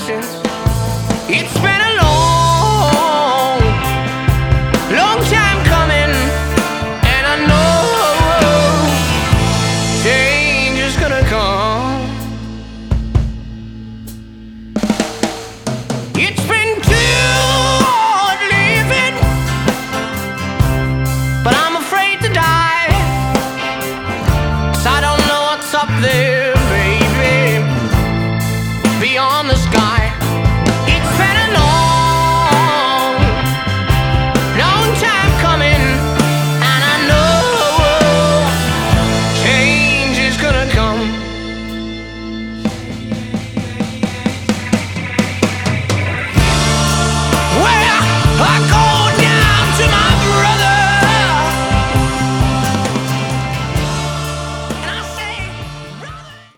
distance. It's been a long, long time coming, and I know change is gonna come. It's been too hard living, but I'm afraid to die, 'cause I don't know what's up there, baby, beyond the sky.